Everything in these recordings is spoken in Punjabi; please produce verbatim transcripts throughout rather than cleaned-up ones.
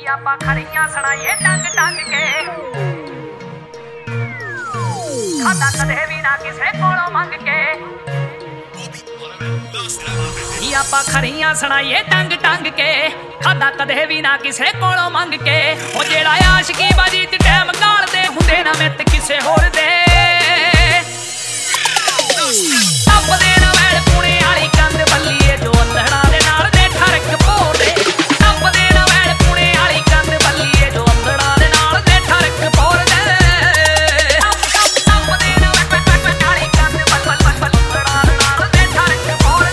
ਆਪਾਂ ਖੜੀਆਂ ਸੁਣਾਈਏ ਟੰਗ ਟੰਗ ਕੇ ਖਾਦਾ ਕਦੇ ਵੀ ਨਾ ਕਿਸੇ ਕੋਲੋਂ ਮੰਗ ਕੇ ਆਪਾਂ ਖੜੀਆਂ ਸੁਣਾਈਏ ਟੰਗ ਟੰਗ ਕੇ ਖਾਦਾ ਕਦੇ ਵੀ ਨਾ ਕਿਸੇ ਕੋਲੋਂ ਮੰਗ ਕੇ ਉਹ ਜਿਹੜਾ ਆਸ਼ਕੀ ਬਾਜੀ ਚ ਟਾਈਮ ਗਾਲਦੇ ਹੁੰਦੇ ਨਾ ਮਿੱਤ ਕਿਸੇ ਹੋਰ ਦੇ ਟੱਪਦੇ ਨਾ ਵੈਲ ਪੁਣੇ ਵਾਲੀ ਕੰਧ ਬੱਲੀਏ ਜੋ ਅੰਧੜਾ ਦੇ ਨਾਲ ਦੇ ਠਰਕ ਪੋੜੇ ਟੱਪਦੇ ਨਾ ਵੈਲ ਪੁਣੇ ਵਾਲੀ ਕੰਧ ਬੱਲੀਏ ਜੋ ਅੰਧੜਾ ਦੇ ਨਾਲ ਦੇ ਠਰਕ ਪੋੜੇ ਟੱਪਦੇ ਨਾ ਵਾਲੀ ਕੰਧ ਬੱਲ ਬੱਲ ਅੰਧੜਾ ਦੇ ਨਾਲ ਦੇ ਠਰਕ ਪੋੜੇ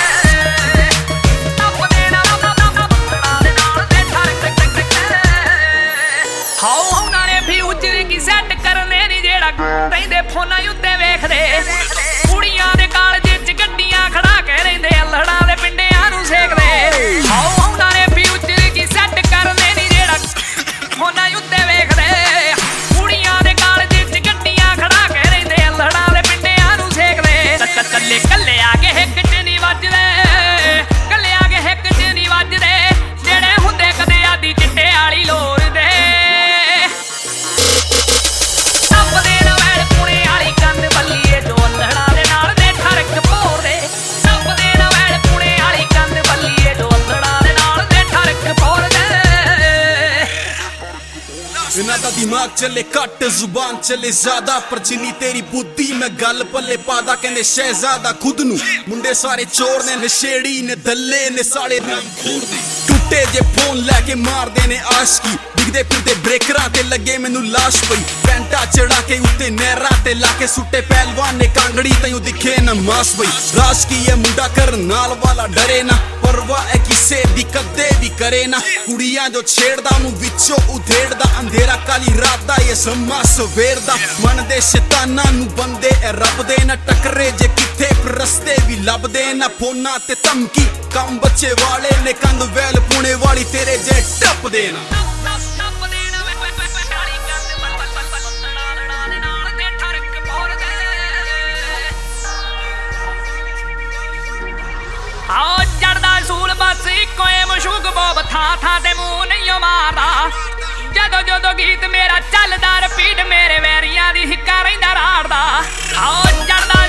ਟੱਪਦੇ ਨਾ ਅੰਧੜਾ ਦੇ ਨਾਲ ਦੇ ਠਰਕ ਹਾਉ ਉਹਨਾਂ ਨੇ ਫਿਊਚਰ ਕੀ ਸੈੱਟ ਕਰਨੇ ਨੀ ਜਿਹੜਾ ਰਹਿੰਦੇ ਫੋਨਾਂ ਉੱਤੇ ਵੇਖਦੇ ਕੁੜੀਆਂ ਦੇ ਕਾਲਜ ਚ ਗੱਡੀਆਂ ਖੜਾ ਕੇ ਰਹਿੰਦੇ ਅਲੜਾਂ ਦੇ ਪਿੰਡਿਆਂ ਨੂੰ ਸੇਕਦੇ ਹਾਉ ਉਹਨਾਂ ਨੇ ਫਿਊਚਰ ਕੀ ਸੈੱਟ ਕਰਨੇ ਨੀ ਜਿਹੜਾ ਫੋਨਾਂ ਉੱਤੇ ਵੇਖਦੇ ਕੁੜੀਆਂ ਦੇ ਕਾਲਜ ਚ ਗੱਡੀਆਂ ਖੜਾ ਕੇ ਰਹਿੰਦੇ ਅਲੜਾਂ ਦੇ ਪਿੰਡਿਆਂ ਨੂੰ ਸੇਕਦੇ ਕੱਲੇ ਕੱਲੇ ਆ ਕੇ ਹਿੱਕ ਚ ਨਹੀਂ ਵੱਜਦੇ ਕੱਲੇ ਆ ਕੇ ਹਿੱਕ ਚ ਨਹੀਂ ਵੱਜਦੇ ਜਿਹੜੇ ਹੁੰਦੇ ਕਦੇ ਆਦੀ ਚਿੱਟੇ ਵਾਲੀ ਲੋਰ ਦੇ ਟੱਪਦੇ ਨਾ ਵੈਲ ਪੁਣੇ ਵਾਲੀ ਕੰਧ ਬੱਲੀਏ ਜੋ ਅੰਧੜਾ ਦੇ ਨਾਲ ਦੇ ਠਰਕ ਪੋੜੇ ਟੱਪਦੇ ਨਾ ਵੈਲ ਪੁਣੇ ਵਾਲੀ ਕੰਧ ਬੱਲੀਏ ਜੋ ਅੰਧੜਾ ਦੇ ਨਾਲ ਦੇ ਠਰਕ ਪੋੜੇ इन्हां दा दिमाग चले घट जुबान चले ज्यादा पर जिन्नी तेरी बुद्धि मैं गल पल्ले पादा कहंदे शहजादा खुद नू मुंडे सारे चोर ने नशेड़ी ने दल्ले ने साले टुटे जे फोन लैके मारदे ने आशकी दिखदे फिरदे ब्रेकरां ते लगे मैनू लाश पई पैंटा चढ़ा के उत्ते नहरां ते लाके सुट्टे पहलवान ने कांगड़ी तैनू दिखे ना मास पई राश की ये मुंडा कर नाल वाला डरे ना परवाह है किसे दी कदे भी करे ना कुड़ियां जो छेड़दा ओनू विचों उधेड़दा अंधेरा काली रात दा ये समा सवेर दा मन दे शैतानां नू बंदे ए रब दे ना टकरे जे किथे रस्ते भी लभदे ना फोना ते धमकी कम बच्चे वाले ने कंध वैल पुणे वाली तेरे जे टप देना आओ चढ़दा सूल बस कोई मशूक बोब था था ते मुंह नहीं मारदा जदों जदों गीत मेरा चलदा रिपीट मेरे वैरियां दी हिक्का रहिंदा राड़दा आओ चढ़दा